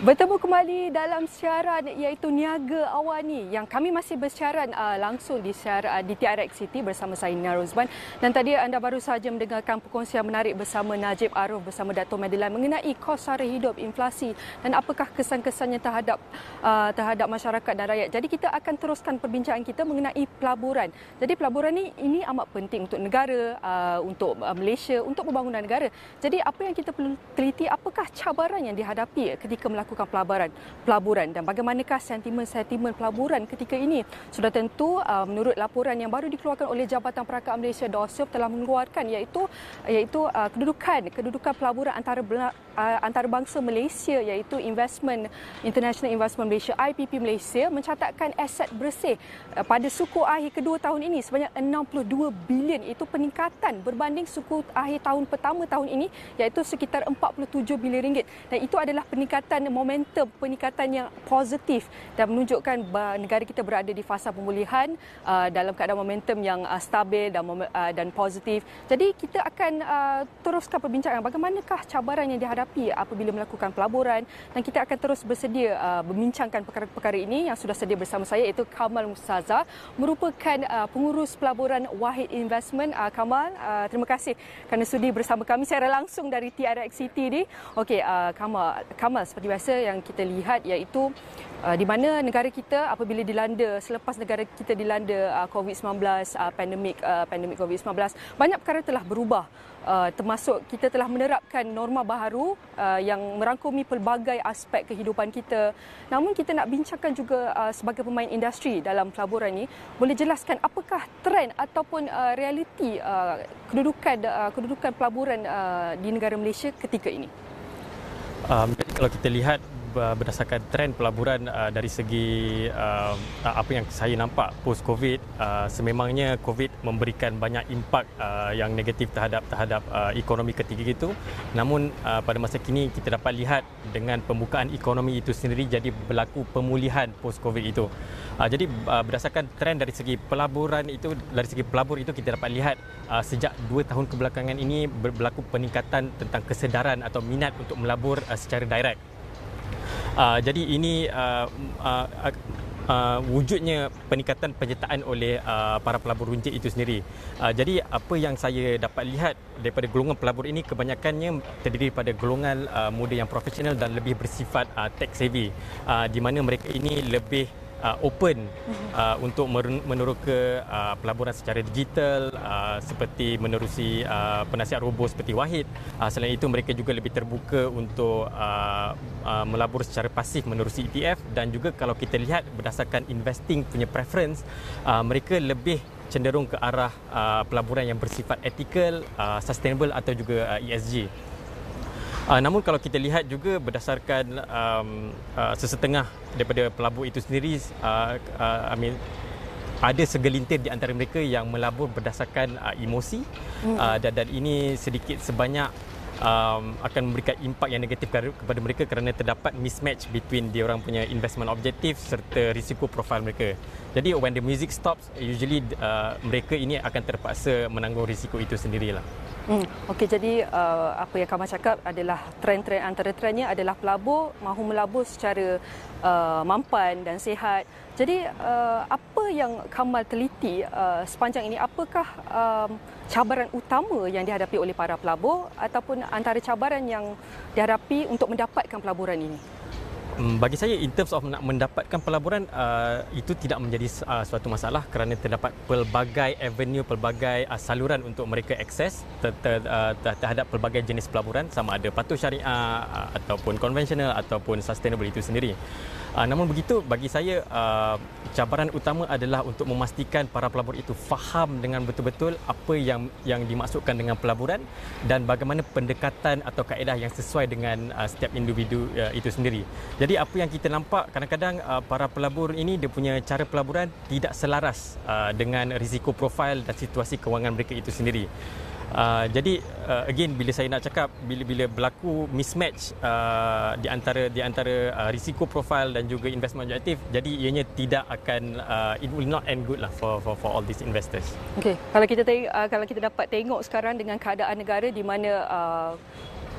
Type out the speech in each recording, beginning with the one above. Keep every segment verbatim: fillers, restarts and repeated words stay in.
Bertemu kembali dalam siaran iaitu Niaga Awani yang kami masih bersiaran uh, langsung di siaran uh, di T R X City bersama saya Nina Rozban, dan tadi anda baru saja mendengarkan perkongsian menarik bersama Najib Aruf bersama Dato' Madlan mengenai kos sara hidup, inflasi dan apakah kesan-kesannya terhadap uh, terhadap masyarakat dan rakyat. Jadi kita akan teruskan perbincangan kita mengenai pelaburan. Jadi pelaburan ni ini amat penting untuk negara, uh, untuk uh, Malaysia, untuk pembangunan negara. Jadi apa yang kita perlu teliti, apakah cabaran yang dihadapi ketika melakukan pelaburan pelaburan dan bagaimanakah sentimen-sentimen pelaburan ketika ini. Sudah tentu uh, menurut laporan yang baru dikeluarkan oleh Jabatan Perakat Malaysia D O S U F telah mengeluarkan iaitu iaitu uh, kedudukan kedudukan pelaburan antara uh, antarabangsa Malaysia iaitu Investment International Investment Malaysia I P P Malaysia mencatatkan aset bersih uh, pada suku akhir kedua tahun ini sebanyak enam puluh dua bilion, itu peningkatan berbanding suku akhir tahun pertama tahun ini iaitu sekitar empat puluh tujuh bilion ringgit, dan itu adalah peningkatan momentum peningkatan yang positif dan menunjukkan bahawa negara kita berada di fasa pemulihan uh, dalam keadaan momentum yang uh, stabil dan uh, dan positif. Jadi kita akan uh, teruskan perbincangan bagaimanakah cabaran yang dihadapi apabila melakukan pelaburan, dan kita akan terus bersedia uh, membincangkan perkara-perkara ini yang sudah sedia bersama saya iaitu Kamal Mustaza, merupakan uh, pengurus pelaburan Wahid Investment. Uh, Kamal, uh, terima kasih kerana sudi bersama kami secara langsung dari T R X City ni. Okey, uh, Kamal, Kamal seperti biasa yang kita lihat iaitu uh, di mana negara kita apabila dilanda selepas negara kita dilanda uh, COVID sembilan belas, uh, pandemik uh, pandemik COVID sembilan belas, banyak perkara telah berubah. Uh, termasuk kita telah menerapkan norma baharu uh, yang merangkumi pelbagai aspek kehidupan kita. Namun kita nak bincangkan juga uh, sebagai pemain industri dalam pelaburan ini, boleh jelaskan apakah trend ataupun uh, realiti uh, kedudukan uh, kedudukan pelaburan uh, di negara Malaysia ketika ini? Um, jadi kalau kita lihat berdasarkan trend pelaburan uh, dari segi uh, apa yang saya nampak post COVID, uh, sememangnya COVID memberikan banyak impak uh, yang negatif terhadap terhadap uh, ekonomi ketika itu. Namun uh, pada masa kini kita dapat lihat dengan pembukaan ekonomi itu sendiri jadi berlaku pemulihan post COVID itu. Uh, jadi uh, berdasarkan trend dari segi pelaburan itu, dari segi pelabur itu kita dapat lihat uh, sejak dua tahun kebelakangan ini berlaku peningkatan tentang kesedaran atau minat untuk melabur uh, secara direct. Uh, jadi ini uh, uh, uh, uh, wujudnya peningkatan penyertaan oleh uh, para pelabur runcit itu sendiri. Uh, jadi apa yang saya dapat lihat daripada golongan pelabur ini kebanyakannya terdiri pada golongan uh, muda yang profesional dan lebih bersifat uh, tech savvy, uh, di mana mereka ini lebih Uh, open uh, untuk meneroka uh, pelaburan secara digital, uh, seperti menerusi uh, penasihat robo seperti Wahid. Uh, selain itu mereka juga lebih terbuka untuk uh, uh, melabur secara pasif menerusi E T F, dan juga kalau kita lihat berdasarkan investing punya preference, uh, mereka lebih cenderung ke arah uh, pelaburan yang bersifat ethical, uh, sustainable atau juga uh, E S G. Uh, namun kalau kita lihat juga berdasarkan um, uh, sesetengah daripada pelabur itu sendiri, uh, uh, I mean, ada segelintir di antara mereka yang melabur berdasarkan uh, emosi, uh, dan, dan ini sedikit sebanyak um, akan memberikan impak yang negatif kepada mereka kerana terdapat mismatch between dia orang punya investment objektif serta risiko profil mereka. Jadi when the music stops, usually uh, mereka ini akan terpaksa menanggung risiko itu sendirilah. Hmm. Okey, jadi uh, apa yang Kamal cakap adalah trend-trend, antara trendnya adalah pelabur mahu melabur secara uh, mampan dan sihat. Jadi uh, apa yang Kamal teliti uh, sepanjang ini, apakah um, cabaran utama yang dihadapi oleh para pelabur ataupun antara cabaran yang dihadapi untuk mendapatkan pelaburan ini? Bagi saya, in terms of nak mendapatkan pelaburan, uh, itu tidak menjadi uh, suatu masalah kerana terdapat pelbagai avenue, pelbagai uh, saluran untuk mereka akses ter, ter, uh, terhadap pelbagai jenis pelaburan, sama ada patuh syariah uh, ataupun konvensional ataupun sustainable itu sendiri. Uh, namun begitu, bagi saya uh, cabaran utama adalah untuk memastikan para pelabur itu faham dengan betul-betul apa yang yang dimaksudkan dengan pelaburan dan bagaimana pendekatan atau kaedah yang sesuai dengan uh, setiap individu uh, itu sendiri. Jadi apa yang kita nampak kadang-kadang uh, para pelabur ini dia punya cara pelaburan tidak selaras uh, dengan risiko profil dan situasi kewangan mereka itu sendiri. Uh, jadi uh, again, bila saya nak cakap bila-bila berlaku mismatch uh, di antara di antara uh, risiko profil dan juga investment objektif, jadi ianya tidak akan uh, it will not end good lah for for for all these investors. Okey, kalau kita tengok, uh, kalau kita dapat tengok sekarang dengan keadaan negara di mana uh,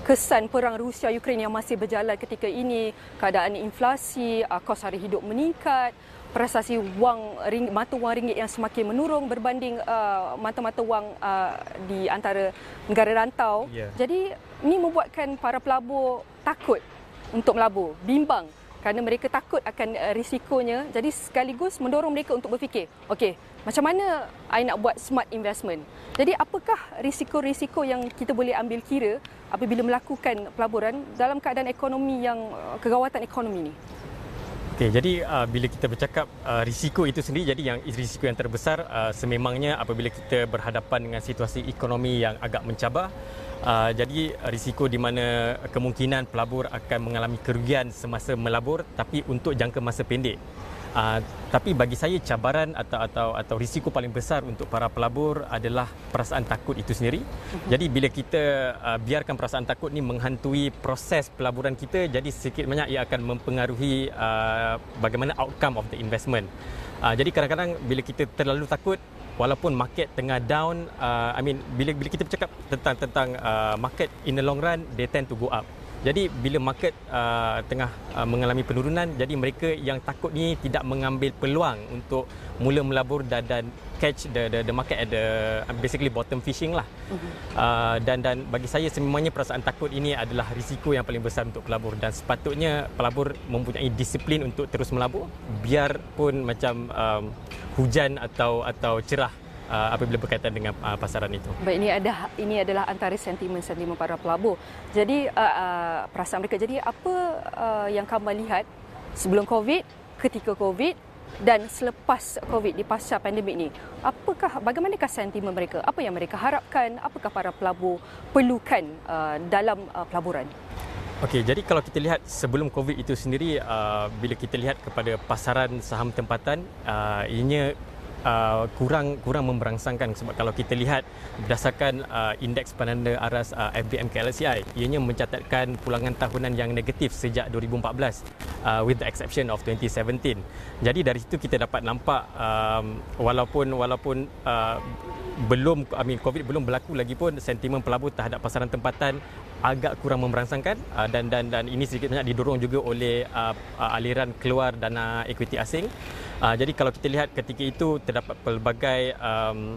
kesan perang Rusia Ukraine yang masih berjalan ketika ini, keadaan inflasi, uh, kos hari hidup meningkat, prestasi wang ring, mata wang ringgit yang semakin menurun berbanding uh, mata-mata wang uh, di antara negara rantau. Yeah. Jadi ini membuatkan para pelabur takut untuk melabur, bimbang kerana mereka takut akan uh, risikonya. Jadi sekaligus mendorong mereka untuk berfikir, okey, macam mana I nak buat smart investment. Jadi apakah risiko-risiko yang kita boleh ambil kira apabila melakukan pelaburan dalam keadaan ekonomi yang uh, kegawatan ekonomi ni? Okay, jadi uh, bila kita bercakap uh, risiko itu sendiri, jadi yang risiko yang terbesar uh, sememangnya apabila kita berhadapan dengan situasi ekonomi yang agak mencabar. Uh, jadi risiko di mana kemungkinan pelabur akan mengalami kerugian semasa melabur tapi untuk jangka masa pendek. Uh, tapi bagi saya cabaran atau atau atau risiko paling besar untuk para pelabur adalah perasaan takut itu sendiri. Uh-huh. Jadi bila kita uh, biarkan perasaan takut ni menghantui proses pelaburan kita, jadi sedikit banyak ia akan mempengaruhi uh, bagaimana outcome of the investment. Uh, jadi kadang-kadang bila kita terlalu takut, walaupun market tengah down, uh, I mean bila bila kita bercakap tentang tentang uh, market in the long run, they tend to go up. Jadi bila market uh, tengah uh, mengalami penurunan, jadi mereka yang takut ni tidak mengambil peluang untuk mula melabur dan, dan catch the, the the market at the basically bottom fishing lah. Uh-huh. Uh, dan dan bagi saya sememangnya perasaan takut ini adalah risiko yang paling besar untuk pelabur dan sepatutnya pelabur mempunyai disiplin untuk terus melabur biarpun macam um, hujan atau atau cerah. Uh, apabila berkaitan dengan uh, pasaran itu. Baik, ini ada ini adalah antara sentimen-sentimen para pelabur. Jadi uh, uh, perasaan mereka. Jadi apa uh, yang kamu lihat sebelum Covid, ketika Covid dan selepas Covid di pasca pandemik ni? Apakah bagaimanakah sentimen mereka? Apa yang mereka harapkan? Apakah para pelabur perlukan uh, dalam uh, pelaburan? Okey, jadi kalau kita lihat sebelum Covid itu sendiri, uh, bila kita lihat kepada pasaran saham tempatan, uh, ianya Uh, kurang kurang memberangsangkan sebab kalau kita lihat berdasarkan uh, indeks penanda aras uh, F B M K L S E I, ianya mencatatkan pulangan tahunan yang negatif sejak dua ribu empat belas uh, with the exception of twenty seventeen. Jadi dari situ kita dapat nampak um, walaupun walaupun uh, belum I mean Covid belum berlaku lagi pun sentimen pelabur terhadap pasaran tempatan agak kurang memberangsangkan uh, dan dan dan ini sedikit banyak didorong juga oleh uh, uh, aliran keluar dana equity asing. Uh, jadi kalau kita lihat ketika itu terdapat pelbagai um,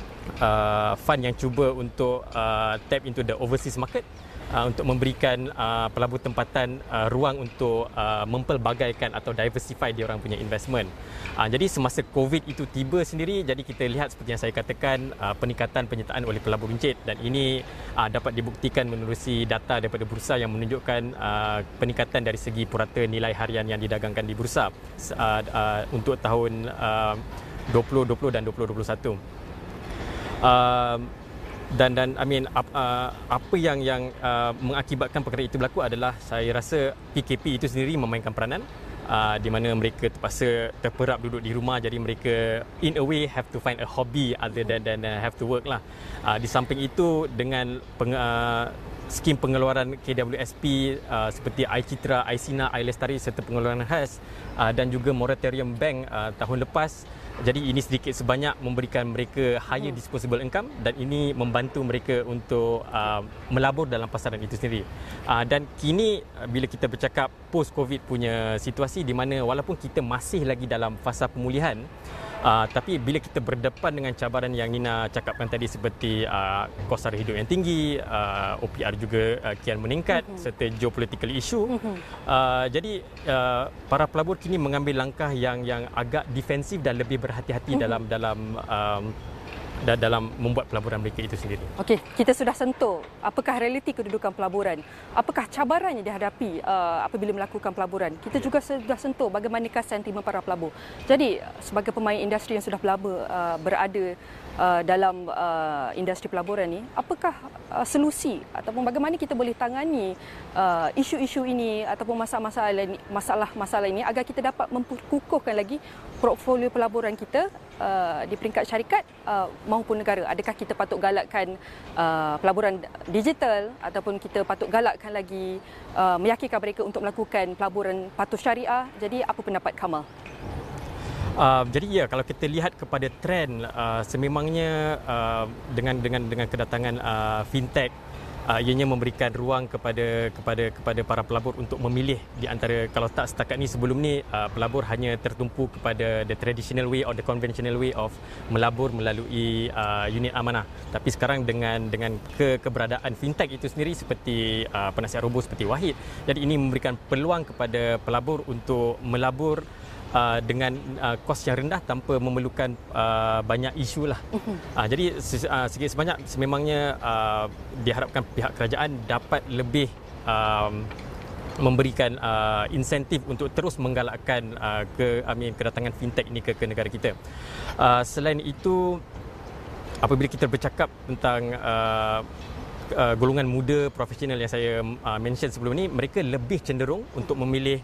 uh, fund yang cuba untuk uh, tap into the overseas market uh, untuk memberikan uh, pelabur tempatan uh, ruang untuk uh, mempelbagaikan atau diversify dia orang punya investment. Uh, jadi semasa Covid itu tiba sendiri, jadi kita lihat seperti yang saya katakan uh, peningkatan penyertaan oleh pelabur runcit dan ini uh, dapat dibuktikan menerusi data daripada bursa yang menunjukkan uh, peningkatan dari segi purata nilai harian yang didagangkan di bursa uh, uh, untuk tahun uh, dua ribu dua puluh dan dua ribu dua puluh satu. Uh, dan dan I mean ap, uh, apa yang yang uh, mengakibatkan perkara itu berlaku adalah saya rasa P K P itu sendiri memainkan peranan. Uh, di mana mereka terpaksa terperap duduk di rumah, jadi mereka in a way have to find a hobby other than, than uh, have to work lah. Uh, di samping itu dengan peng, uh, skim pengeluaran K W S P uh, seperti iCitra, iSina, iLestari serta pengeluaran khas uh, dan juga moratorium bank uh, tahun lepas. Jadi ini sedikit sebanyak memberikan mereka higher disposable income dan ini membantu mereka untuk uh, melabur dalam pasaran itu sendiri. Uh, dan kini bila kita bercakap post-Covid punya situasi di mana walaupun kita masih lagi dalam fasa pemulihan, Uh, tapi bila kita berdepan dengan cabaran yang Nina cakapkan tadi seperti uh, kos sara hidup yang tinggi, uh, O P R juga uh, kian meningkat uh-huh. serta geopolitical issue, uh-huh. uh, jadi uh, para pelabur kini mengambil langkah yang yang agak defensif dan lebih berhati-hati uh-huh. dalam dalam um, dalam membuat pelaburan mereka itu sendiri. Okey, kita sudah sentuh apakah realiti kedudukan pelaburan, apakah cabaran yang dihadapi uh, apabila melakukan pelaburan. Kita juga sudah sentuh bagaimanakah sentimen para pelabur. Jadi sebagai pemain industri yang sudah lama uh, berada uh, dalam uh, industri pelaburan ni, apakah uh, solusi ataupun bagaimana kita boleh tangani uh, isu-isu ini ataupun masalah-masalah ini, masalah-masalah ini agar kita dapat memperkukuhkan lagi portfolio pelaburan kita uh, di peringkat syarikat uh, maupun negara. Adakah kita patut galakkan uh, pelaburan digital ataupun kita patut galakkan lagi uh, meyakinkan mereka untuk melakukan pelaburan patuh syariah. Jadi apa pendapat Kamal? Uh, jadi ya, kalau kita lihat kepada trend uh, sememangnya uh, dengan dengan dengan kedatangan uh, fintech uh, ianya memberikan ruang kepada kepada kepada para pelabur untuk memilih di antara, kalau tak setakat ni sebelum ni uh, pelabur hanya tertumpu kepada the traditional way or the conventional way of melabur melalui uh, unit amanah. Tapi sekarang dengan dengan ke, keberadaan fintech itu sendiri seperti uh, penasihat robo seperti Wahid, jadi ini memberikan peluang kepada pelabur untuk melabur Uh, dengan uh, kos yang rendah tanpa memerlukan uh, banyak isu lah. Uh, jadi uh, sikit sebanyak sememangnya uh, diharapkan pihak kerajaan dapat lebih um, memberikan uh, insentif untuk terus menggalakkan uh, ke I mean, kedatangan fintech ini ke, ke negara kita. Uh, selain itu, apabila kita bercakap tentang uh, uh, golongan muda profesional yang saya uh, mention sebelum ini, mereka lebih cenderung untuk memilih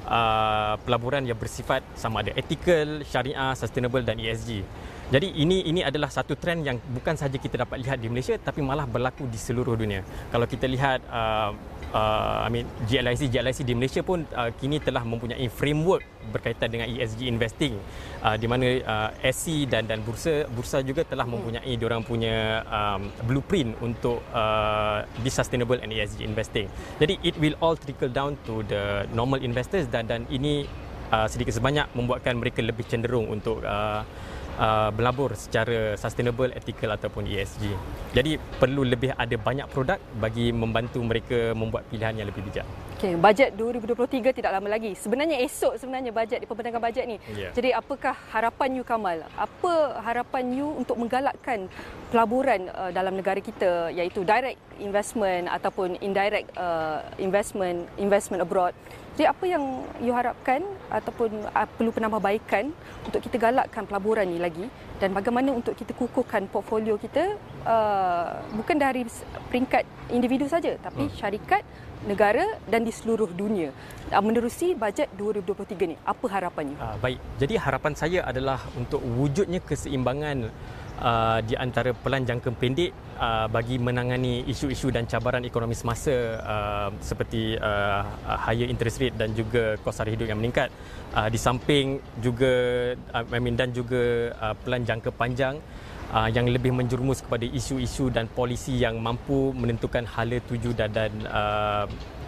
Uh, pelaburan yang bersifat sama ada ethical, syariah, sustainable dan E S G. Jadi ini ini adalah satu trend yang bukan sahaja kita dapat lihat di Malaysia tapi malah berlaku di seluruh dunia. Kalau kita lihat uh, uh, I mean G L I C G L I C di Malaysia pun uh, kini telah mempunyai framework berkaitan dengan E S G investing, uh, di mana uh, S C dan dan bursa bursa juga telah mempunyai diorang punya um, blueprint untuk uh, be sustainable and E S G investing. Jadi it will all trickle down to the normal investors dan dan ini uh, sedikit sebanyak membuatkan mereka lebih cenderung untuk uh, Uh, berlabur secara sustainable, ethical ataupun E S G. Jadi perlu lebih ada banyak produk bagi membantu mereka membuat pilihan yang lebih bijak. Okey, bajet dua ribu dua puluh tiga tidak lama lagi. Sebenarnya esok sebenarnya bajet di pembentangan bajet ni. Yeah. Jadi apakah harapan you, Kamal? Apa harapan you untuk menggalakkan pelaburan uh, dalam negara kita, iaitu direct investment ataupun indirect uh, investment, investment abroad? Jadi apa yang you harapkan ataupun uh, perlu penambahbaikan untuk kita galakkan pelaburan ni lagi, dan bagaimana untuk kita kukuhkan portfolio kita uh, bukan dari peringkat individu saja tapi hmm. syarikat, negara dan di seluruh dunia uh, menerusi bajet dua ribu dua puluh tiga ni. Apa harapannya? Uh, baik. Jadi harapan saya adalah untuk wujudnya keseimbangan Uh, di antara pelan jangka pendek uh, bagi menangani isu-isu dan cabaran ekonomi semasa uh, seperti uh, higher interest rate dan juga kos sara hidup yang meningkat, uh, di samping juga uh, I mean, dan juga uh, pelan jangka panjang uh, yang lebih menjerumus kepada isu-isu dan polisi yang mampu menentukan hala tuju dan, dan uh,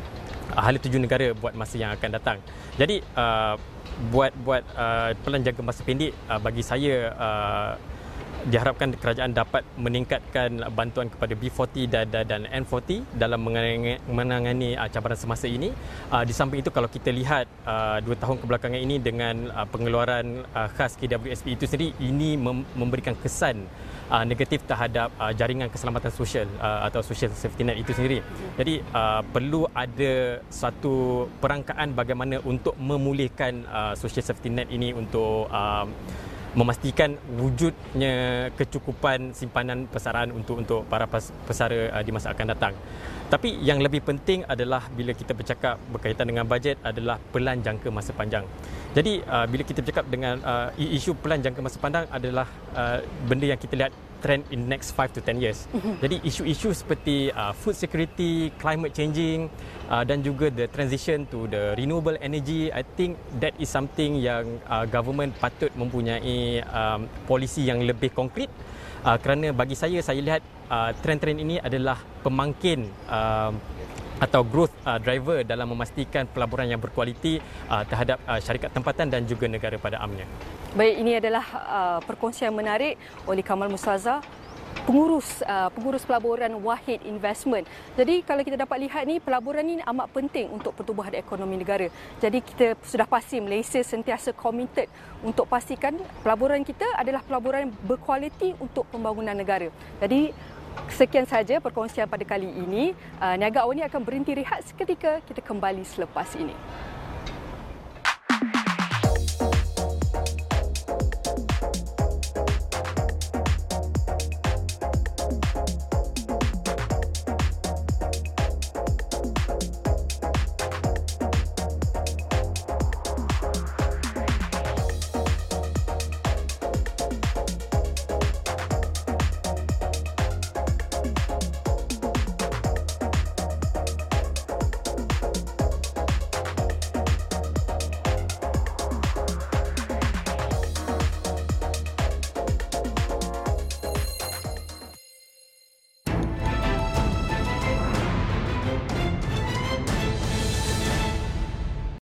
hala tuju negara buat masa yang akan datang. Jadi uh, buat buat uh, pelan jangka masa pendek, uh, bagi saya uh, diharapkan kerajaan dapat meningkatkan bantuan kepada B empat puluh dan, dan, dan N empat puluh dalam menangani, menangani uh, cabaran semasa ini. Uh, di samping itu, kalau kita lihat uh, dua tahun kebelakangan ini dengan uh, pengeluaran uh, khas K W S P itu sendiri, ini mem- memberikan kesan uh, negatif terhadap uh, jaringan keselamatan sosial uh, atau social safety net itu sendiri. Jadi uh, perlu ada satu perangkaan bagaimana untuk memulihkan uh, social safety net ini untuk uh, memastikan wujudnya kecukupan simpanan persaraan untuk untuk para pesara uh, di masa akan datang. Tapi yang lebih penting adalah bila kita bercakap berkaitan dengan bajet adalah pelan jangka masa panjang. Jadi uh, bila kita bercakap dengan uh, isu pelan jangka masa panjang adalah uh, benda yang kita lihat trend in next five to ten years. Jadi isu-isu seperti uh, food security, climate changing uh, dan juga the transition to the renewable energy, I think that is something yang uh, government patut mempunyai um, polisi yang lebih konkret, uh, kerana bagi saya saya lihat uh, trend-trend ini adalah pemangkin uh, atau growth uh, driver dalam memastikan pelaburan yang berkualiti uh, terhadap uh, syarikat tempatan dan juga negara pada amnya. Baik, ini adalah uh, perkongsian menarik oleh Kamal Mustazah, pengurus uh, pengurus pelaburan Wahid Investment. Jadi kalau kita dapat lihat ni, pelaburan ni amat penting untuk pertumbuhan ekonomi negara. Jadi kita sudah pasti Malaysia sentiasa committed untuk pastikan pelaburan kita adalah pelaburan berkualiti untuk pembangunan negara. Jadi sekian saja perkongsian pada kali ini. Uh, Niaga Awal ni akan berhenti rehat seketika, kita kembali selepas ini.